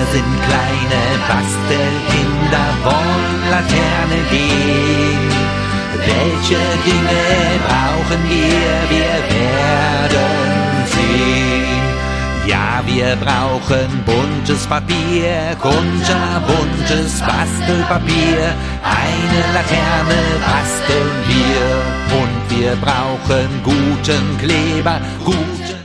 sind kleine Bastelkinder, wollen Laterne gehen. Welche Dinge brauchen wir? Wir werden sehen. Ja, wir brauchen buntes Papier, kunterbuntes Bastelpapier. Eine Laterne basteln wir. Und wir brauchen guten Kleber, guten